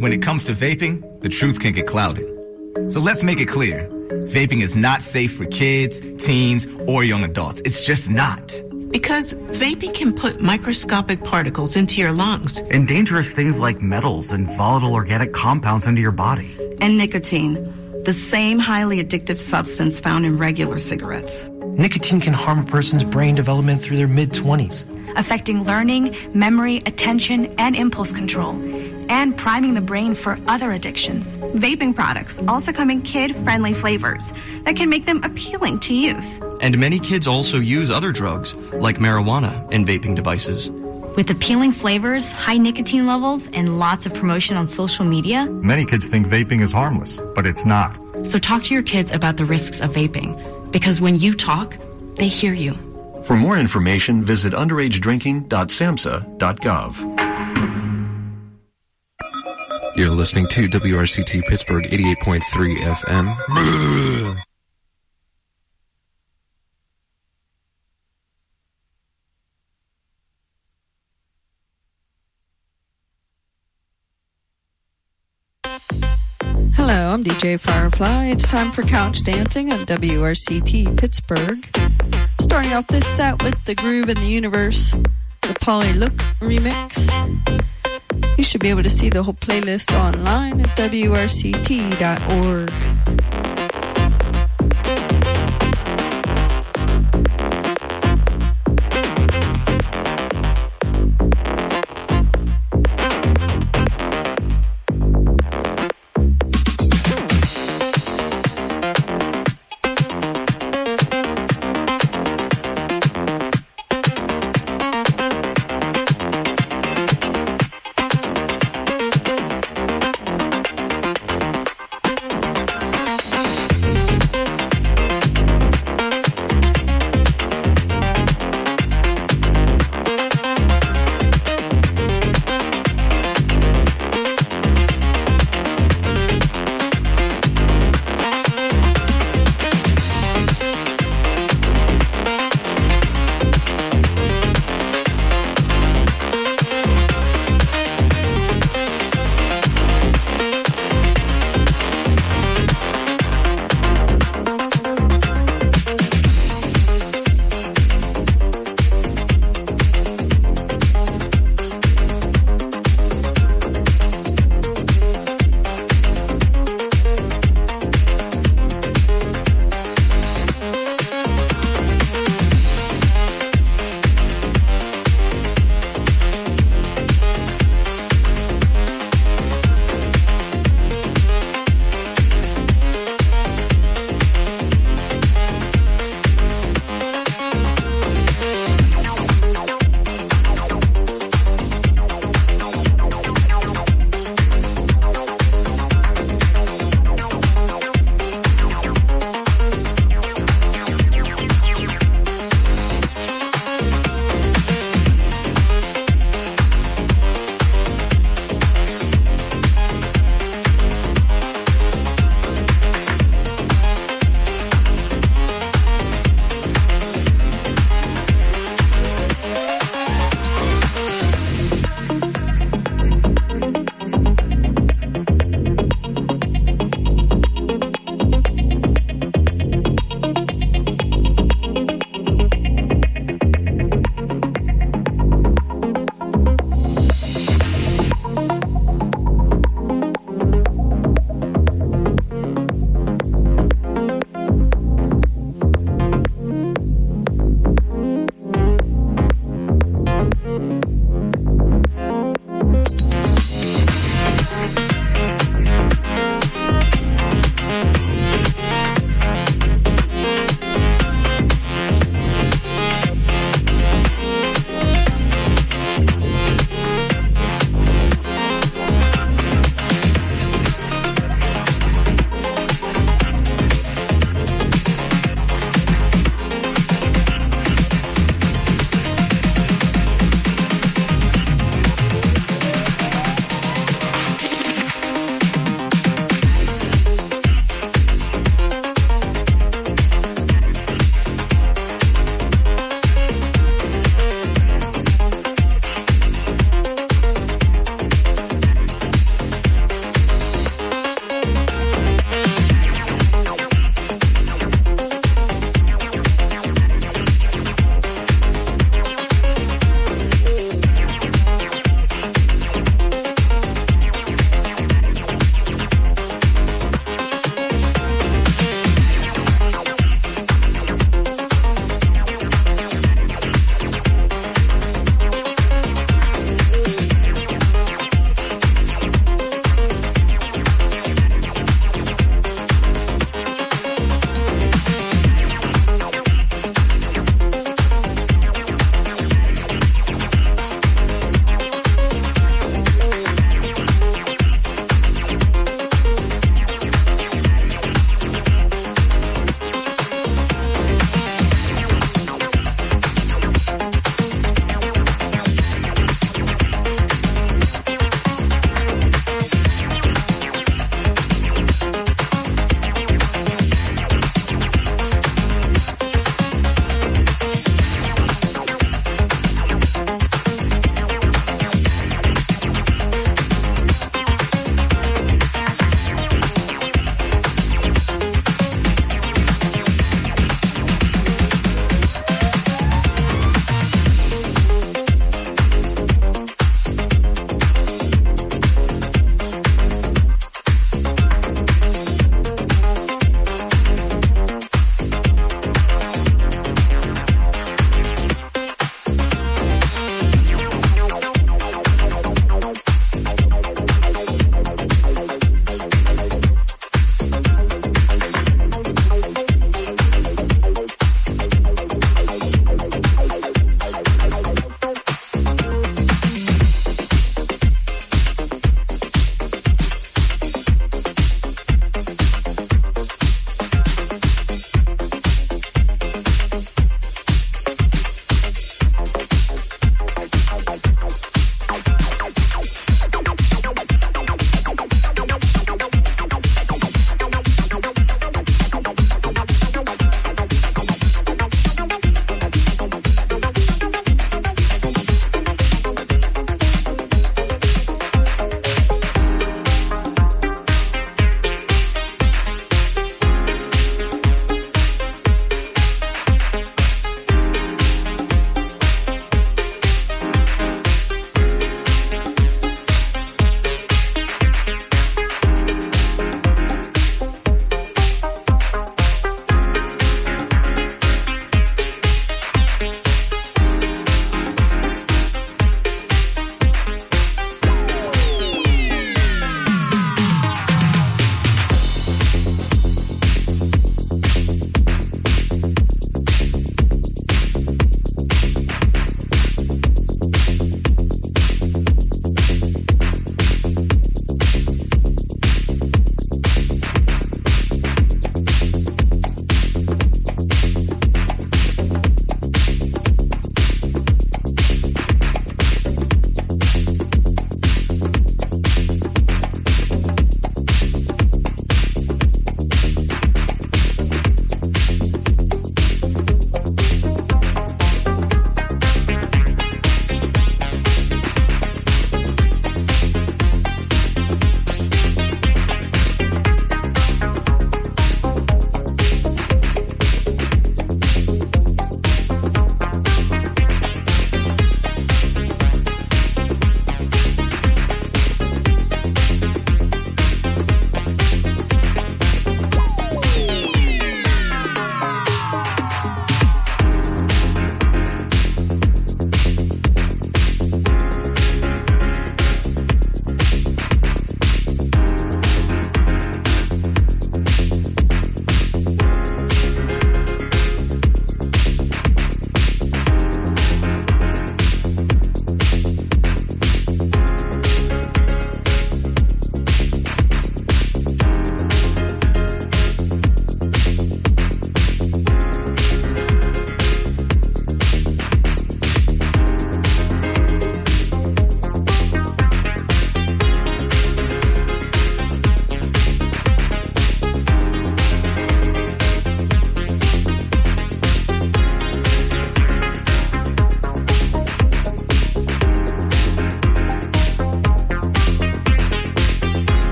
When it comes to vaping, the truth can get clouded. So let's make it clear. Vaping is not safe for kids, teens, or young adults. It's just not. Because vaping can put microscopic particles into your lungs. And dangerous things like metals and volatile organic compounds into your body. And nicotine, the same highly addictive substance found in regular cigarettes. Nicotine can harm a person's brain development through their mid-20s. Affecting learning, memory, attention, and impulse control, and priming the brain for other addictions. Vaping products also come in kid-friendly flavors that can make them appealing to youth. And many kids also use other drugs, like marijuana, in vaping devices. With appealing flavors, high nicotine levels, and lots of promotion on social media, many kids think vaping is harmless, but it's not. So talk to your kids about the risks of vaping, because when you talk, they hear you. For more information, visit underagedrinking.samhsa.gov. You're listening to WRCT Pittsburgh 88.3 FM. Hello, I'm DJ Firefly. It's time for Couch Dancing on WRCT Pittsburgh. Starting off this set with The Groove in the Universe, the Polly Look remix. You should be able to see the whole playlist online at WRCT.org.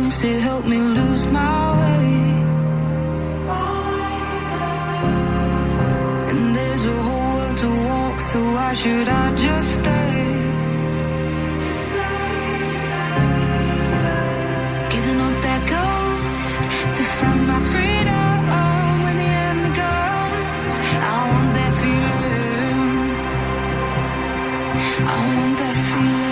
dance, it helped me lose my way. And there's a whole world to walk, so why should I just stay? Giving up that ghost to find my freedom. When the end comes, I want that feeling. I want that feeling.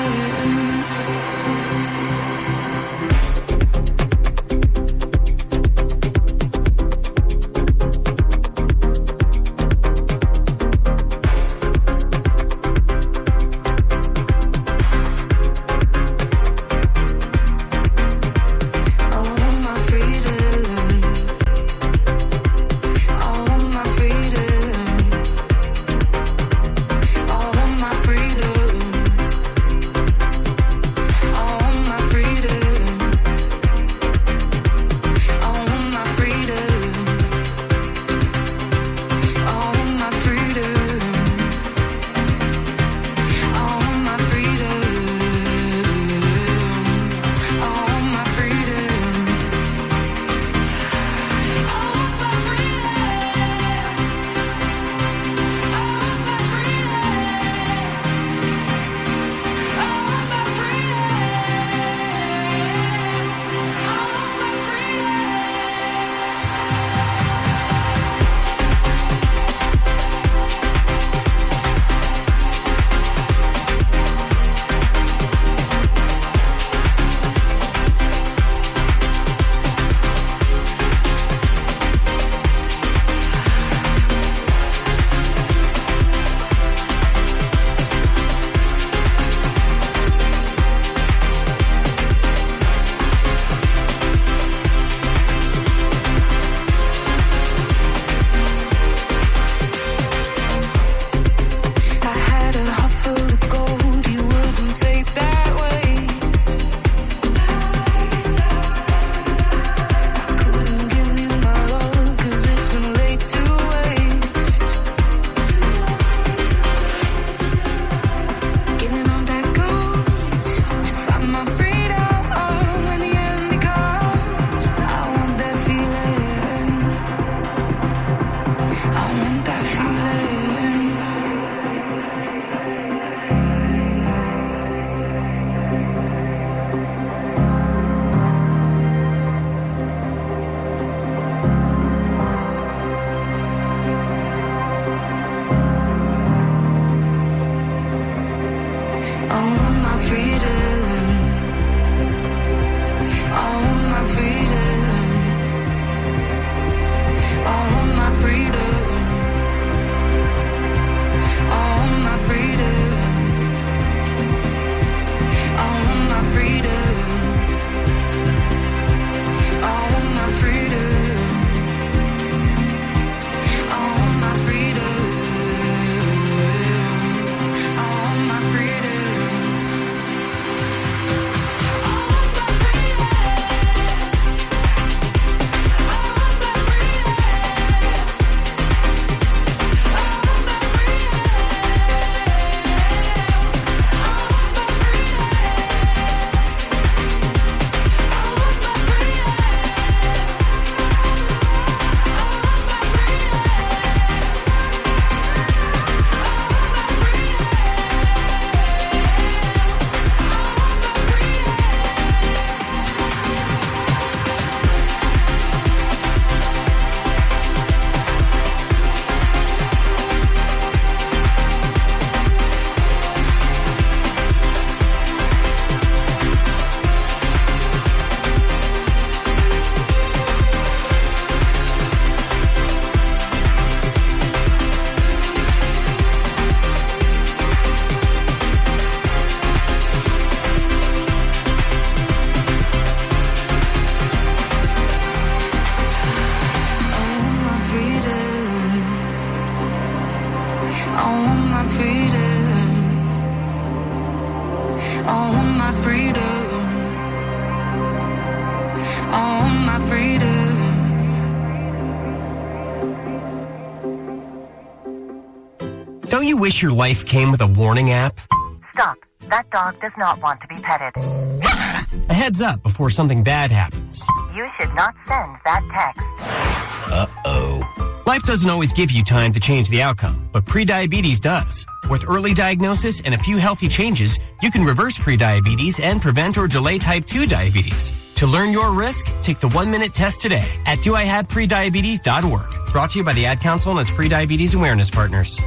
Don't you wish your life came with a warning app? Stop. That dog does not want to be petted. A heads up before something bad happens. You should not send that text. Uh-oh. Life doesn't always give you time to change the outcome, but prediabetes does. With early diagnosis and a few healthy changes, you can reverse prediabetes and prevent or delay type 2 diabetes. To learn your risk, take the 1-minute test today at doihaveprediabetes.org. Brought to you by the Ad Council and its Prediabetes Awareness Partners.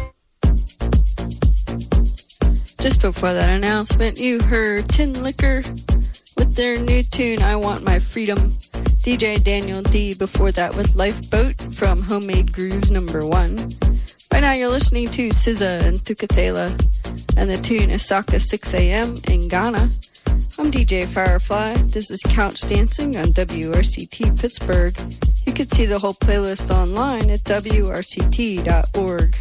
Just before that announcement, you heard Tin Liquor with their new tune, I Want My Freedom. DJ Daniel D before that with Lifeboat from Homemade Grooves #1. Right now you're listening to SZA and Thukathela, and the tune is Saka 6 a.m. in Ghana. I'm DJ Firefly. This is Couch Dancing on WRCT Pittsburgh. You can see the whole playlist online at WRCT.org.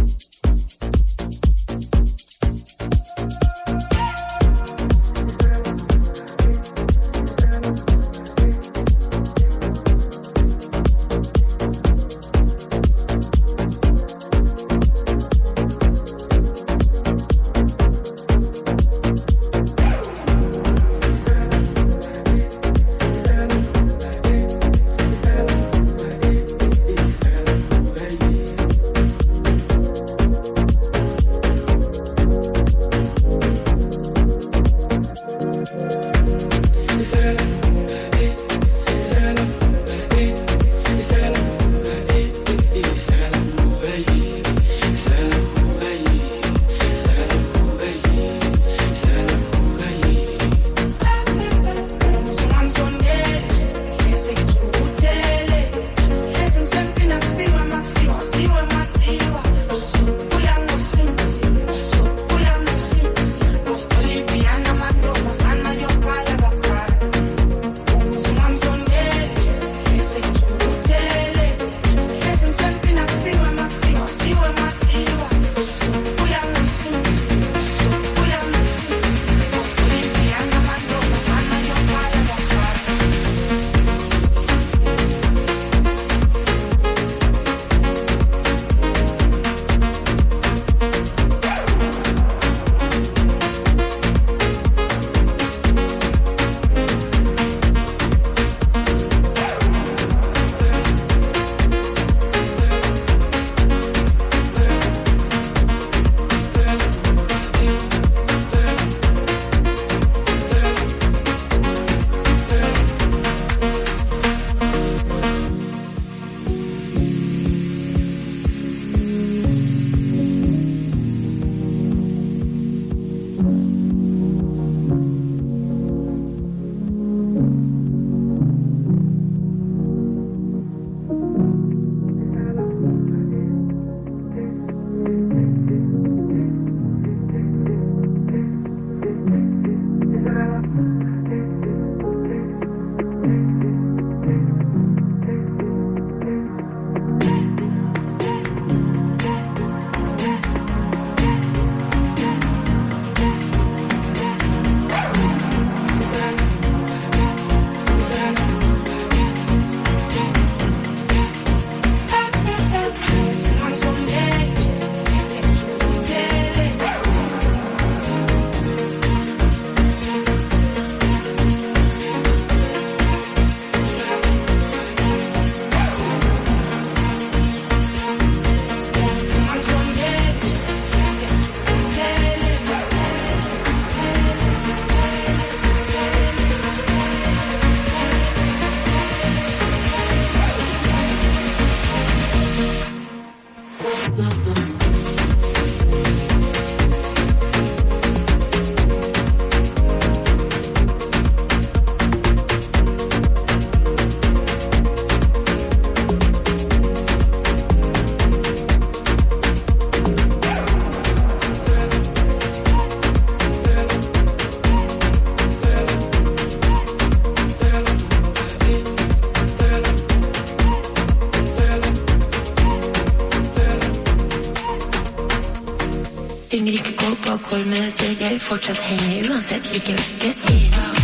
Ringer ikke gå på koll, men jeg ser gøy. Fortsatt henger uansett like vekke i dag.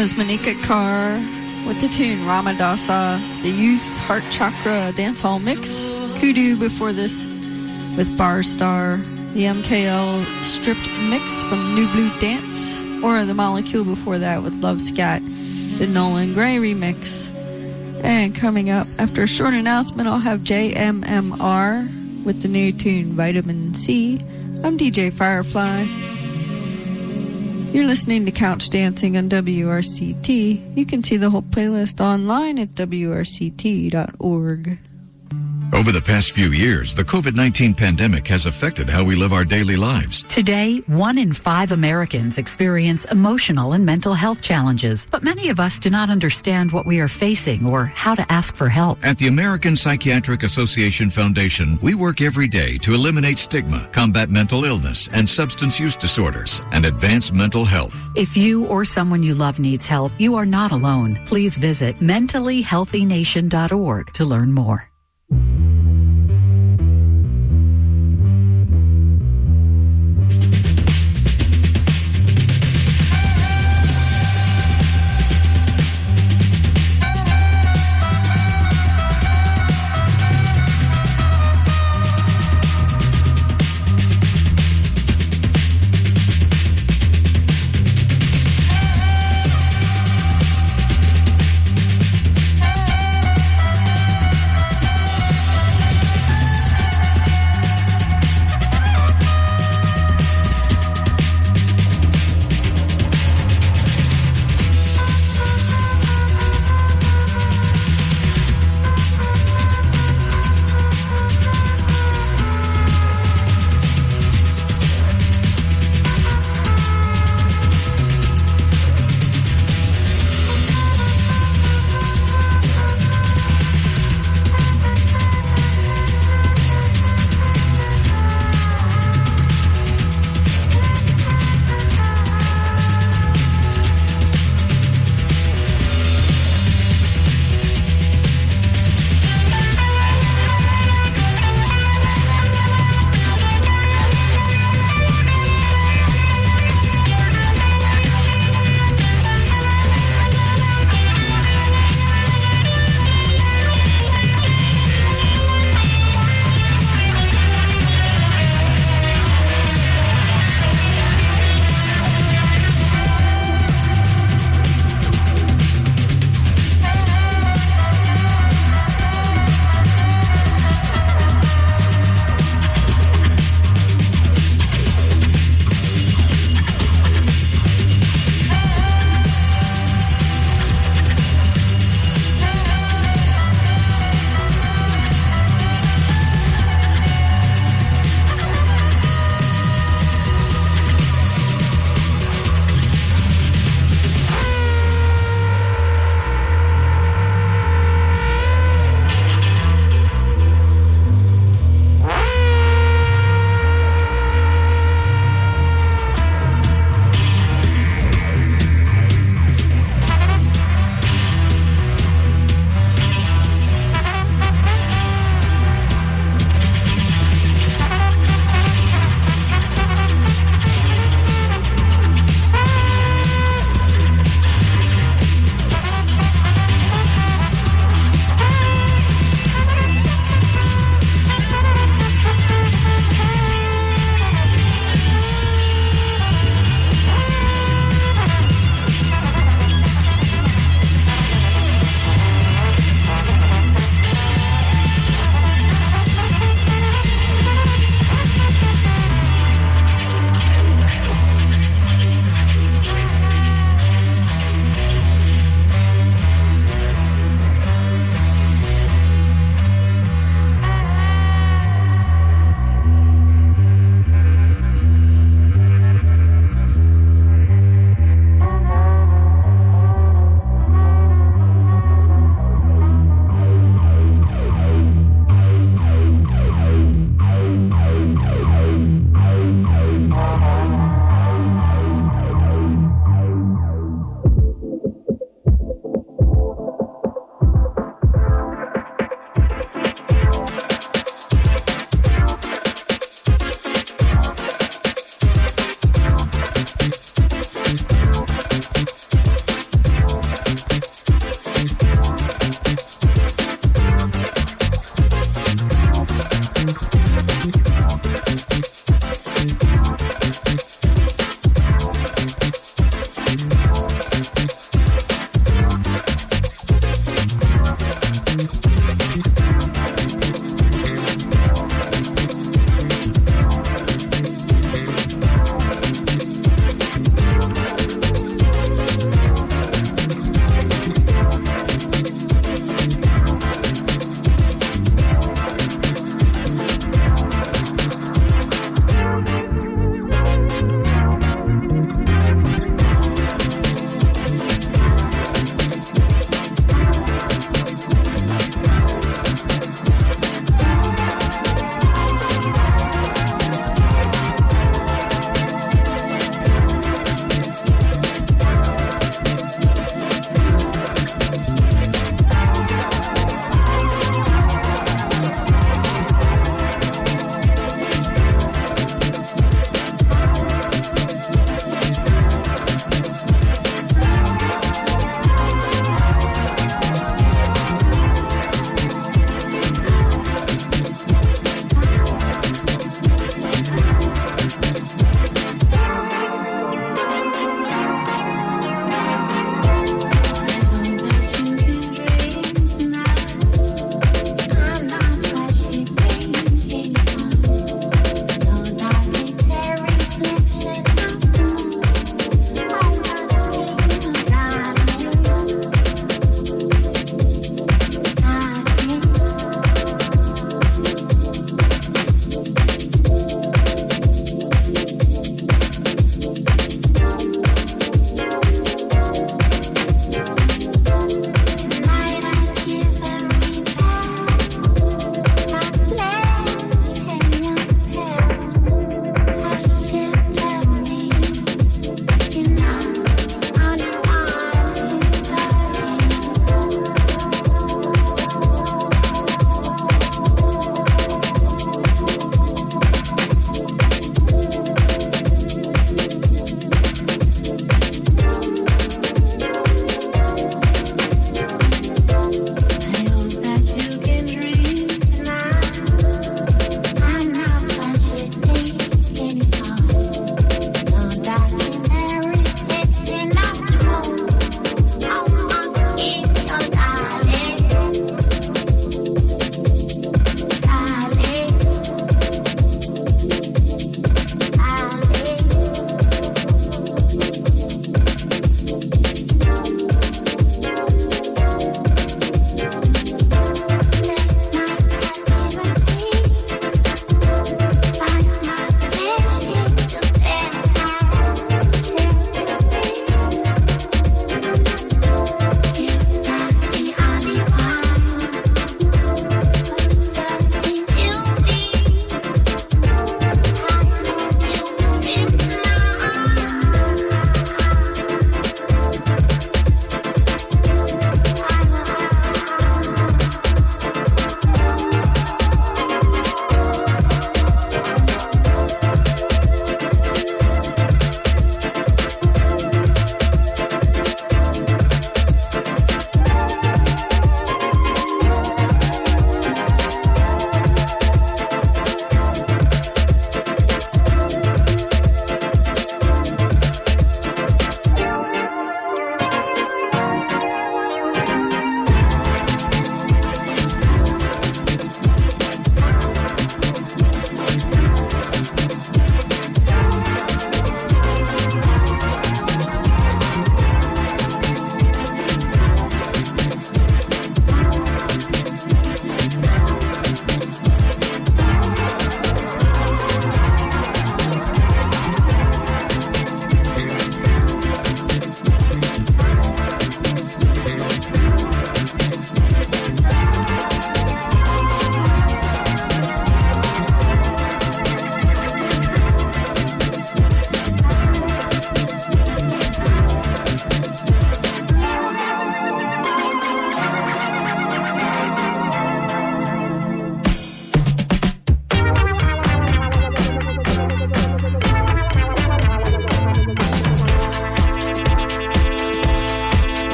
was Manika Carr with the tune Ramadasa, the Youth Heart Chakra Dancehall Mix. Kudu before this with Bar Star, the MKL Stripped Mix from New Blue Dance, or the Molecule before that with Love Scat, the Nolan Gray remix. And coming up after a short announcement, I'll have JMMR with the new tune Vitamin C. I'm DJ Firefly. You're listening to Couch Dancing on WRCT. You can see the whole playlist online at WRCT.org. Over the past few years, the COVID-19 pandemic has affected how we live our daily lives. Today, 1 in 5 Americans experience emotional and mental health challenges, but many of us do not understand what we are facing or how to ask for help. At the American Psychiatric Association Foundation, we work every day to eliminate stigma, combat mental illness and substance use disorders, and advance mental health. If you or someone you love needs help, you are not alone. Please visit mentallyhealthynation.org to learn more.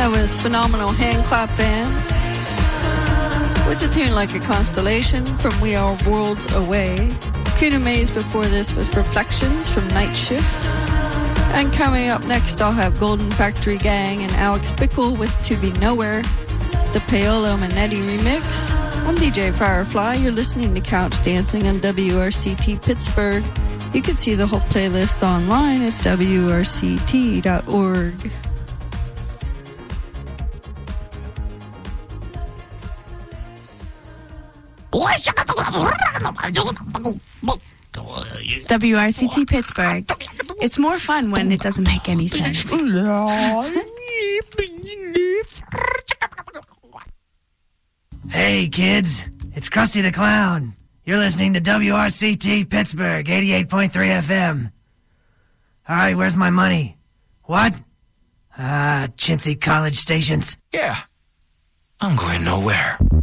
That was Phenomenal Hand Clap Band with a tune Like a Constellation from We Are Worlds Away. Kuna Maze before this was Reflections from Night Shift. And coming up next, I'll have Golden Factory Gang and Alex Bickle with To Be Nowhere, the Paolo Manetti remix. I'm DJ Firefly. You're listening to Couch Dancing on WRCT Pittsburgh. You can see the whole playlist online at WRCT.org. WRCT Pittsburgh. It's more fun when it doesn't make any sense. Hey kids, it's Krusty the Clown. You're listening to WRCT Pittsburgh 88.3 FM. Alright, where's my money? What? Chintzy college stations. Yeah, I'm going nowhere.